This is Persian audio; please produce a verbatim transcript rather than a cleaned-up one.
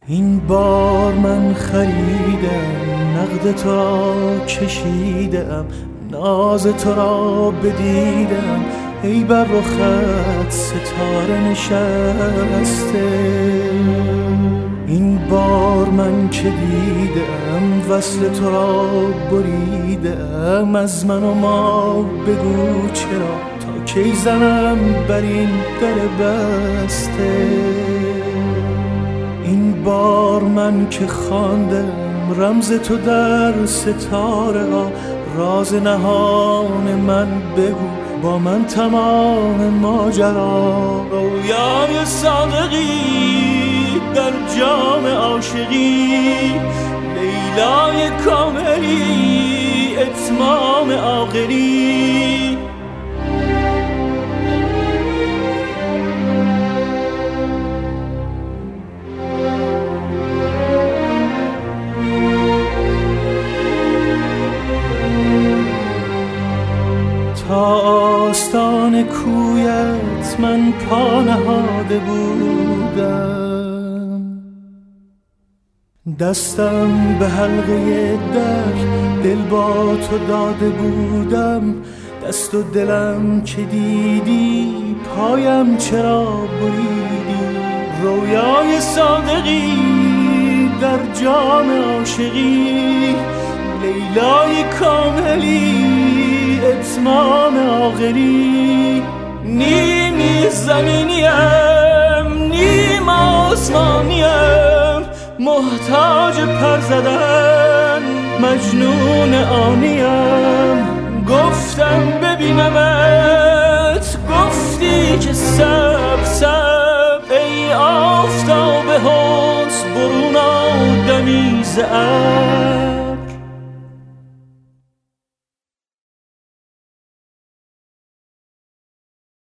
این بار من خریدم، نقد تو را کشیدم، ناز تو را بدیدم، ای بر رخت ستاره نشسته. این بار من که دیدم وصل تو را بریدم، از من و ما بگو چرا تا کی زنم بر این در بسته. این بار من که خواندم رمز تو در ستاره ها، راز نهان من بگو با من تمام ماجرا. رویای صادقی در جام عاشقی، لیلای کاملی اتمام عاقلی. تا آستان کویت من پا نهاده بودم، دستم به حلقه در دل با تو داده بودم. دست و دلم که دیدی پایم چرا بریدی. رویای صادقی در جام عاشقی، لیلای کاملی اتمام عاقلی. نیمی زمینیم نیم آسمانیم، محتاج پر زدن مجنون آنیم. گفتم ببینمت، گفتی که سب سب، ای آفتاب حسن برون آدمی ز